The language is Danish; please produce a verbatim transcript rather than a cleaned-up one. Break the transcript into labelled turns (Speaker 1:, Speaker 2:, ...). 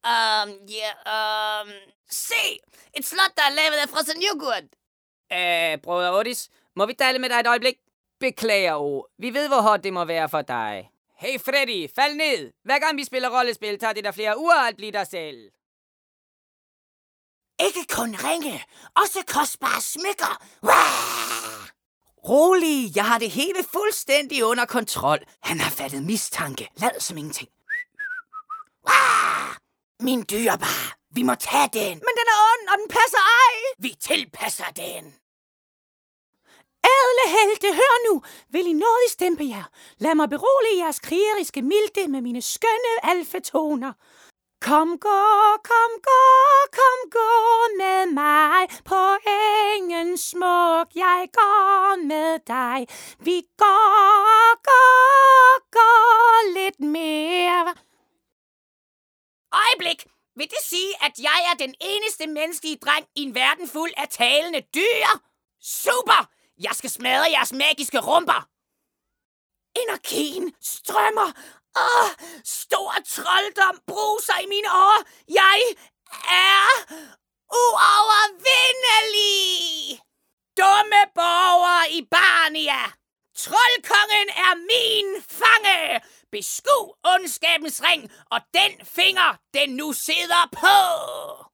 Speaker 1: Um, ja, yeah, um... Se! Et slot, der er lavet af frossen yoghurt.
Speaker 2: Øh, brødre Otis, må vi tale med dig et øjeblik? Beklager, O. Vi ved, hvor hårdt det må være for dig. Hey Freddy, fald ned! Hver gang vi spiller rollespil, tager det der flere uger at blive dig selv.
Speaker 1: Ikke kun ringe, også kostbare smykker. Wah!
Speaker 3: Rolig, jeg har det hele fuldstændig under kontrol. Han har fattet mistanke. Lad som ingenting.
Speaker 1: Wah! Min dyrebare, vi må tage den.
Speaker 3: Men den er ond, og den passer ej.
Speaker 1: Vi tilpasser den.
Speaker 4: Ædle helte, hør nu. Vil I nådigt stempe jer? Lad mig berolige jeres krigeriske milde med mine skønne alfatoner. Kom, gå, kom, gå, kom, gå med mig på engen smuk. Jeg går med dig. Vi går, går, går lidt mere.
Speaker 1: Øjeblik! Vil det sige, at jeg er den eneste menneskelige dreng i en verden fuld af talende dyr? Super! Jeg skal smadre jeres magiske rumper. Energien strømmer. Åh, stor trolddom bruser i mine årer. Jeg er uovervindelig. Dumme borgere i Barnia. Troldkongen er min fange. Beskuv ondskabens ring og den finger, den nu sidder på.